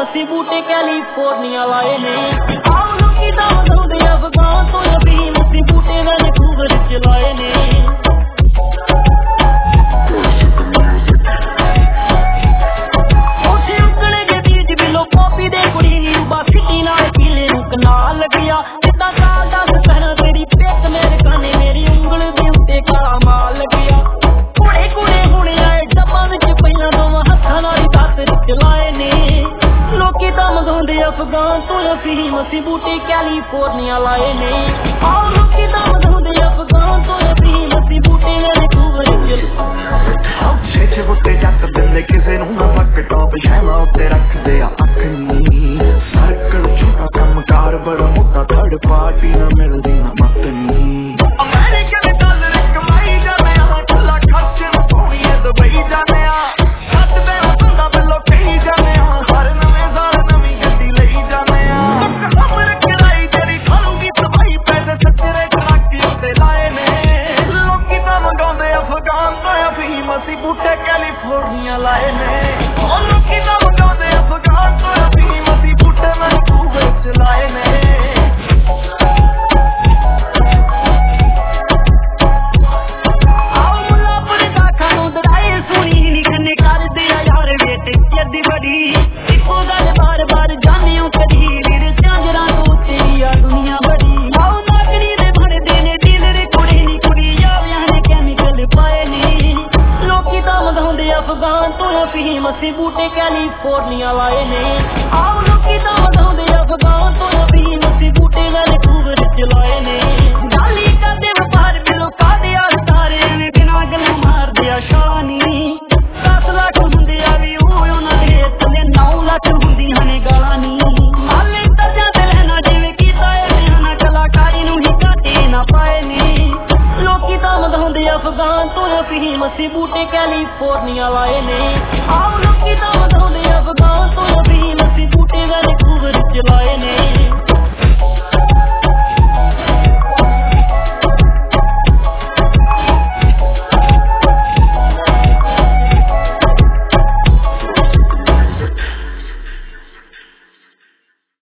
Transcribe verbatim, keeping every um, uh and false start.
ਅਸੀਂ ਬੂਟੇ ਕੈਲੀਫੋਰਨੀਆ ਲਾਏ ਨੇ। ਆਓ ਲੋਕੀ ਤਾਂ ਵਧਾਉਂਦੇ ਅਫਗਾਨ ਤੋਂ ਅਫੀਮ, ਅਸੀਂ ਬੂਟੇ ਵੈਨਕੂਵਰ ਚ ਲਾਏ ਨੇ। ਉੱਥੇ ਉੱਗਣਗੇ ਬੀਜ ਬਿਲੋ ਪੋਪੀ ਦੇ ਕੁੜੀ ਨੀ ਰੂਬਾ ਸਿਟੀ ਨਾਲ ਕੀਲੇ ਨੂੰ ਕਨਾਲ ਲੱਗਿਆ। ਜਿੱਦਾਂ ਕਾਲ ਦਾ ਦੁਪਹਿਰਾਂ ਤੇਰੀ ਪਿੱਕ ਮੇਰੇ ਕਾਨੇ, ਮੇਰੀ ਉਂਗਲ ਦੇ ਉੱਤੇ ਕਾਲਾ ਮਾਲ ਲੱਗਿਆ। ਕੁੜੇ ਕੁੜੇ ਹੁਣੇ ਆਏ ਡੱਬਾਂ ਵਿੱਚ ਪਹਿਲਾਂ ਦੋਵਾਂ ਹੱਥਾਂ ਨਾਲ ਹੀ ਦਾਤਰ ਚਲਾਏ ਨੇ। ਲੋਕੀ ਤਾਂ ਮੰਗਾਉਂਦੇ ਅਫਗਾਨ ਤੋਂ ਅਫੀਮ, ਅਸੀਂ ਬੂਟੇ ਕੈਲੀਫੋਰਨੀਆ ਲਾਏ ਨੇ। ਆਓ ਲੋਕੀ ਤਾਂ ਮੰਗਾਉਂਦੇ ਅਫਗਾਨ ਤੋਂ ਅਫੀਮ, ਅਸੀਂ ਬੂਟੇ ਵੈਨਕੂਵਰ ਚ। ਛੇ ਛੇ ਬੂਟੇ ਜੱਟ ਦਿੰਦੇ ਕਿਸੇ ਨੂੰ ਨਾ ਪੱਕ ਟੋਪ ਸ਼ੈਲਾ ਉੱਤੇ ਰੱਖਦੇ ਆ ਅੱਖ ਨੀ। ਸਰਕਲ ਛੋਟਾ ਕੰਮ ਕਾਰ ਬੜਾ ਮੋਟਾ, ਥਰਡ ਪਾਰਟੀ ਨਾ ਮਿਲਦੀ ਨਾ ਮੱਤ ਨੀ। ਅਮਰੀਕਨ ਡਾਲਰ ਕਮਾਈ ਜਾਂਦੇ ਆ, ਖੁੱਲਾ ਖਰਚ ਨੂੰ ਪਾਉਣੀਏ ਦੁਬਈ ਜਾਂਦੇ ਆ। ਛੱਡ ਦੇ ਬੰਦਾ ਬਿੱਲੋ ਕਹੀ ਜਾਂਦੇ ਆ, ਹਰ ਨਵੇਂ ਸਾਲ ਨਵੀਂ ਗੱਡੀ ਲਈ ਜਾਂਦੇ ਆ। ਖਬਰ ਕਿਰਾਈ ਤੇਰੀ ਖਾਲੂਗੀ ਸਫਾਈ, ਪੈਸੇ ਸੱਚਰੇ ਚਲਾਕੀ ਉੱਤੇ ਲਾਏ ਨੇ। ਲੋਕੀ ਤਾਂ ਮੰਗਾਉਂਦੇ ਅਫਗਾਨ ਤੋਂ ਅਫੀਮ, ਅਸੀਂ ਬੂਟੇ ਕੈਲੀਫੋਰਨੀਆ ਲਾਏ ਨੇ। ਉਹ ਲੋਕੀ ਤਾਂ ਮੰਗਾਉਂਦੇ ਅਫਗਾਨ ਤੋਂ ਅਫੀਮ, ਅਸੀਂ ਬੂਟੇ ਵੈਨਕੂਵਰ ਚ ਲਾਏ ਨੇ। ਅਫਗਾਨ ਤੋਂ ਅਫੀਮ, ਅਸੀਂ ਬੂਟੇ ਕੈਲੀਫੋਰਨੀਆ ਲਾਏ ਨੇ। ਆਓ ਲੋਕੀ ਤਾਂ ਵਧਾਉਂਦੇ ਅਫਗਾਨ ਤੋਂ ਅਫੀਮ, ਅਸੀਂ ਬੂਟੇ ਵੈਨਕੂਵਰ ਚ ਲਾਏ ਨੇ। ਗਾਲੀ ਕਰਦੇ ਵਪਾਰ ਬਿਲੋ ਕਾਦੇ ਆ ਤਾਰੇ ਨੇ, ਬਿਨਾਂ ਗੱਲਾਂ ਮਾਰਦੇ ਆ ਸ਼ਾਨੀ। ਦਸ ਲੱਖ ਹੁੰਦੇ ਆ ਵੀ ਉਹ ਉਹਨਾਂ ਦੇ ਥੱਲੇ ਨੌ ਲੱਖ ਹੁੰਦੀਆਂ ਨੇ ਗਾਲਾਂ ਨੀ। ਹਾਲੇ ਦਰਜਾਂ ਤੇ ਲੈਣਾ ਜਿਵੇਂ ਕੀਤਾ ਇਹ ਨਿਆਣਾ, ਕਲਾਕਾਰੀ ਨੂੰ ਹੀ ਘਾਟੇ ਨਾ ਪਾਏ ਨੇ। ਲੋਕੀ ਤਾਂ ਵਧਾਉਂਦੇ ਅਫਗਾਨ ਤੋਂ ਅਫੀਮ, ਅਸੀਂ ਬੂਟੇ ਕੈਲੀਫੋਰਨੀਆ ਲਾਏ ਨੇ। ਆਓ ਲੋਕੀ ਤਾਂ ਵਧਾਉਂਦੇ ਅਫਗਾਨ ਤੋਂ ਅਫੀਮ, ਅਸੀਂ ਬੂਟੇ ਵੈਨਕੂਵਰ ਚ ਲਾਏ ਨੇ।